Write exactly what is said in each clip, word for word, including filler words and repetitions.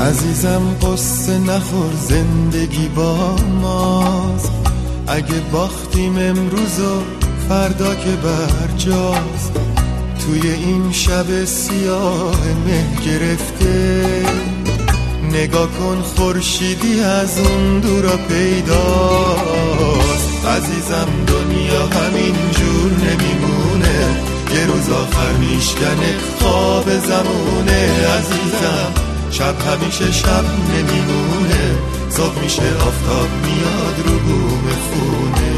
عزیزم قصه نخور، زندگی با ماست. اگه باختیم امروز و فردا که برجاست. توی این شب سیاه مه گرفته، نگاه کن خورشیدی از اون دورا پیداست. عزیزم دنیا همین جور نمیمونه، یه روز آخر میشکنه خواب زمونه. عزیزم شب همیشه شب نمیمونه، صبح میشه آفتاب میاد رو بوم خونه.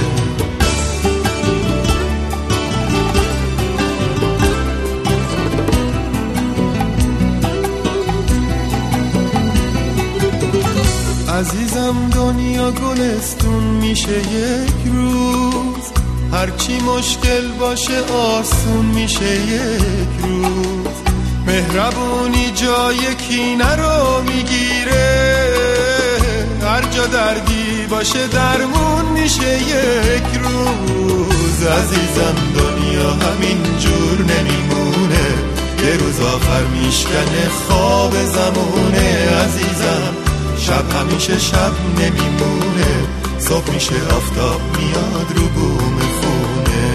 عزیزم دنیا گلستون میشه یک روز، هرچی مشکل باشه آسون میشه یک روز. مهربونی جای کینه رو میگیره، هر جا دردی باشه درمون میشه یک روز. عزیزم دنیا همین جور نمیمونه، یه روز آخر میشکنه خواب زمونه. عزیزم شب همیشه شب نمیمونه، صبح میشه آفتاب میاد رو بوم خونه.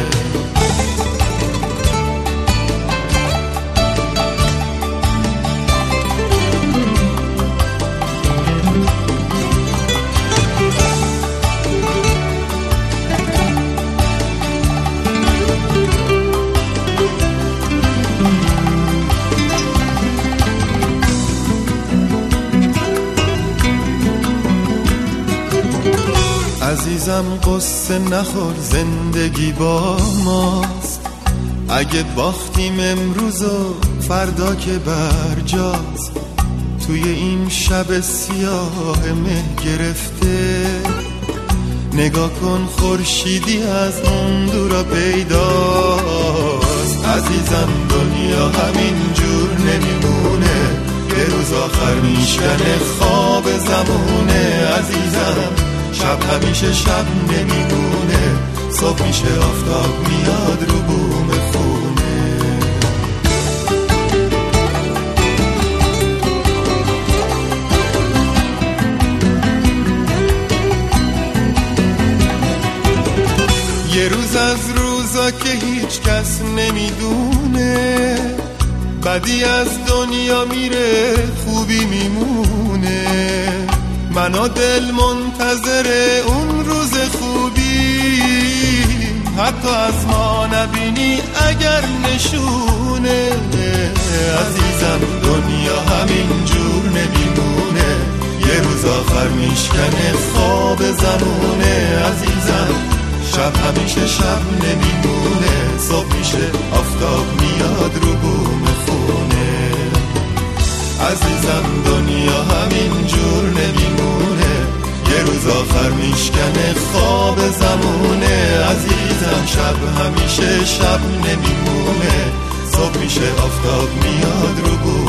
عزیزم قصه نخور، زندگی با ماست. اگه باختیم امروز و فردا که برجاست. توی این شب سیاه مه گرفته، نگاه کن خورشیدی از اون دورا پیداست. عزیزم دنیا همین جور نمیمونه، یه روز آخر میشکنه خواب زمونه. عزیزم شب همیشه شب نمیمونه، صبح میشه آفتاب میاد رو بوم خونه. یه روز از روزا که هیچ کس نمیدونه، بدی از دنیا میره خوبی میمونه. منو دل منتظر اون روز خوبی، حتی از ما نبینی اگر نشونه. عزیزم دنیا همین جور نمیمونه، یه روز آخر میشکنه خواب زمونه. عزیزم شب همیشه شب نمیمونه، صبح میشه آفتاب میاد رو بوم خونه. عزیزم دنیا همین جور نمیمونه، یه روز آخر میشکنه خواب زمونه. عزیزم شب همیشه شب نمیمونه، صبح میشه آفتاب میاد رو بوم